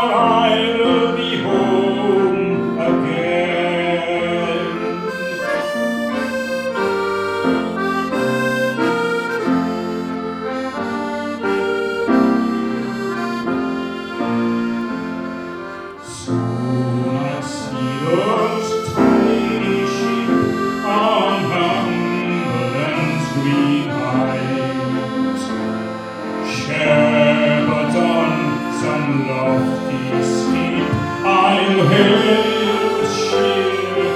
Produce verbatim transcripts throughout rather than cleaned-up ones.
I'll be home again. Soon I'll see those tiny sheep on Cumberland's green height, shepherds on some lofty steep, I'll hail with sheer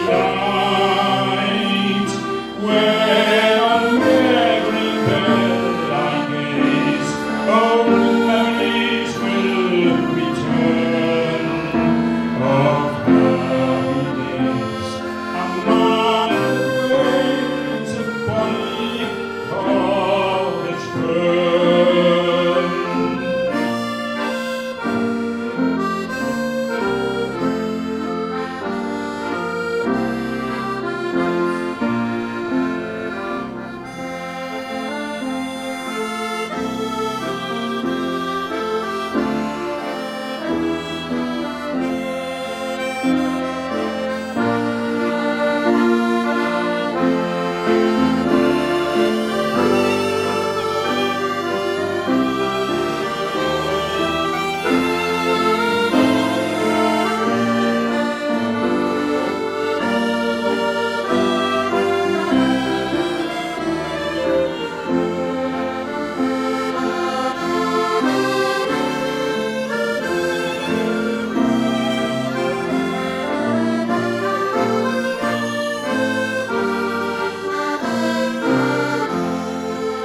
delight. When on every bell I gaze, old memories will return of happy days among the waves of bonny College Burn.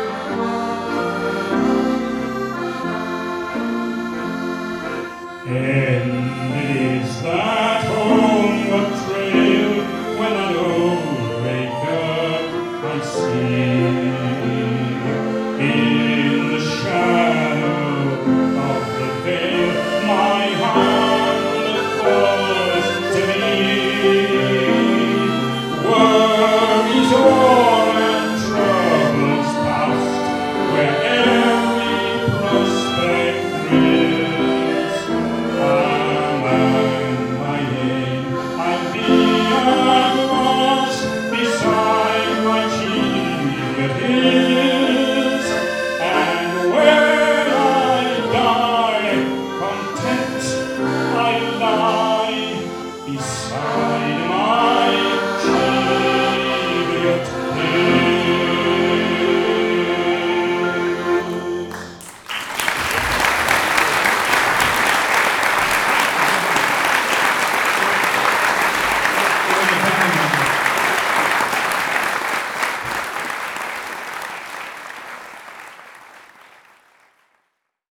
Yeah.